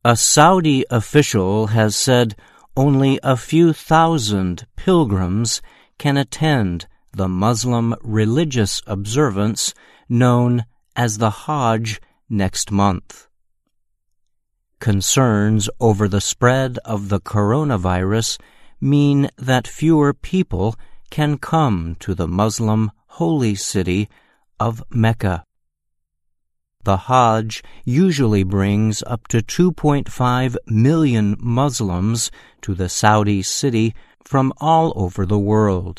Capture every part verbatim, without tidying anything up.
A Saudi official has said only a few thousand pilgrims can attend the Muslim religious observance known as the Hajj next month. Concerns over the spread of the coronavirus mean that fewer people can come to the Muslim holy city of Mecca. The Hajj usually brings up to two point five million Muslims to the Saudi city from all over the world.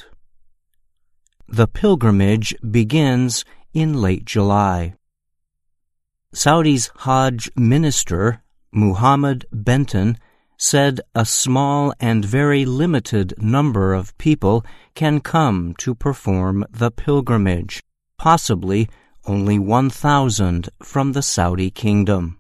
The pilgrimage begins in late July. Saudi's Hajj minister, Muhammad Benton, said a small and very limited number of people can come to perform the pilgrimage, possibly only one thousand from the Saudi kingdom.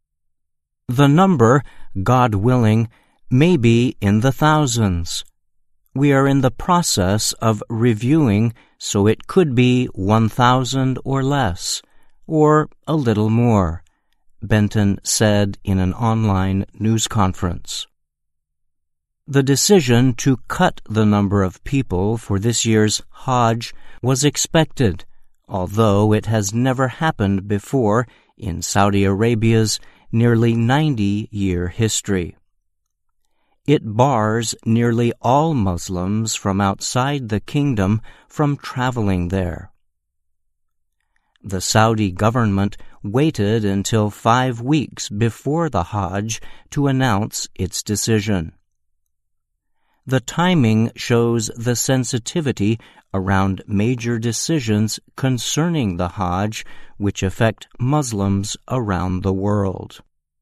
The number, God willing, may be in the thousands. We are in the process of reviewing, so it could be one thousand or less, or a little more, Benton said in an online news conference. The decision to cut the number of people for this year's Hajj was expected, although it has never happened before in Saudi Arabia's nearly ninety-year history. It bars nearly all Muslims from outside the kingdom from traveling there. The Saudi government waited until five weeks before the Hajj to announce its decision. The timing shows the sensitivity around major decisions concerning the Hajj which affect Muslims around the world.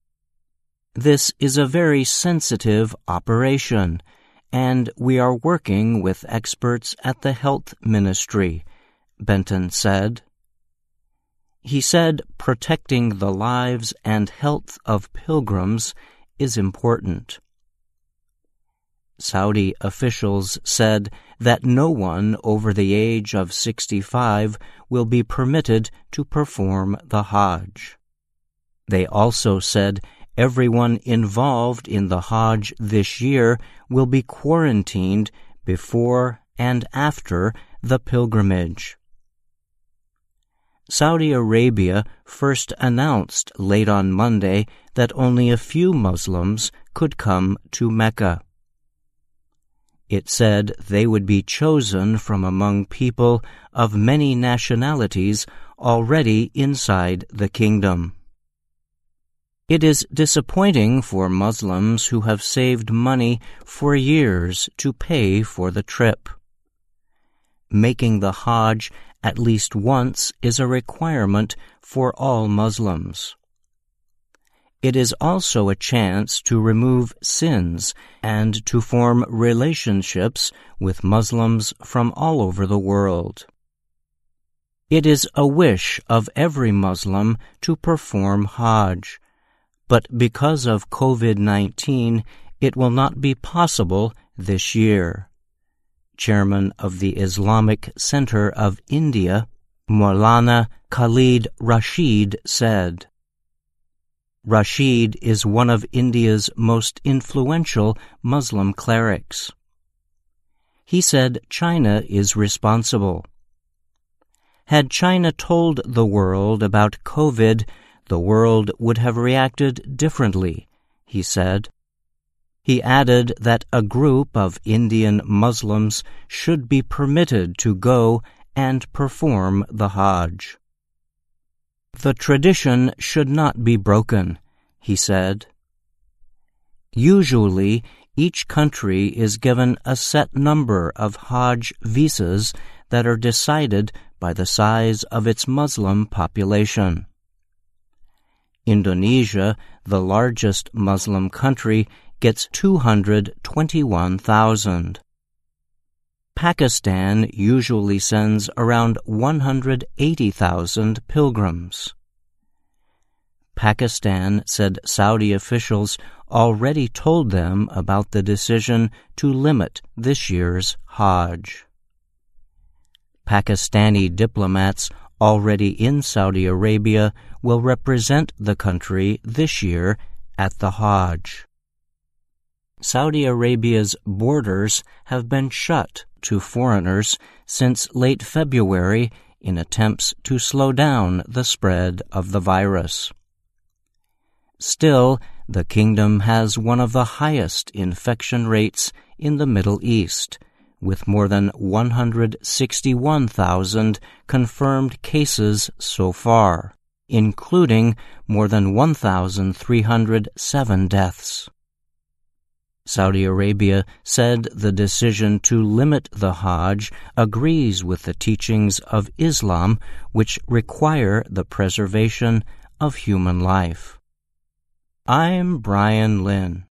This is a very sensitive operation, and we are working with experts at the health ministry, Benton said. He said protecting the lives and health of pilgrims is important. Saudi officials said that no one over the age of sixty-five will be permitted to perform the Hajj. They also said everyone involved in the Hajj this year will be quarantined before and after the pilgrimage. Saudi Arabia first announced late on Monday that only a few Muslims could come to Mecca. It said they would be chosen from among people of many nationalities already inside the kingdom. It is disappointing for Muslims who have saved money for years to pay for the trip. Making the Hajj at least once is a requirement for all Muslims. It is also a chance to remove sins and to form relationships with Muslims from all over the world. It is a wish of every Muslim to perform Hajj, but because of COVID nineteen, it will not be possible this year. Chairman of the Islamic Center of India, Maulana Khalid Rashid, said. Rashid is one of India's most influential Muslim clerics. He said China is responsible. Had China told the world about COVID, the world would have reacted differently, he said. He added that a group of Indian Muslims should be permitted to go and perform the Hajj. The tradition should not be broken, he said. Usually, each country is given a set number of Hajj visas that are decided by the size of its Muslim population. Indonesia, the largest Muslim country, gets two hundred twenty-one thousand. Pakistan usually sends around one hundred eighty thousand pilgrims. Pakistan said Saudi officials already told them about the decision to limit this year's Hajj. Pakistani diplomats already in Saudi Arabia will represent the country this year at the Hajj. Saudi Arabia's borders have been shut to foreigners since late February in attempts to slow down the spread of the virus. Still, the kingdom has one of the highest infection rates in the Middle East, with more than one hundred sixty-one thousand confirmed cases so far, including more than one thousand three hundred seven deaths. Saudi Arabia said the decision to limit the Hajj agrees with the teachings of Islam, which require the preservation of human life. I'm Brian Lynn.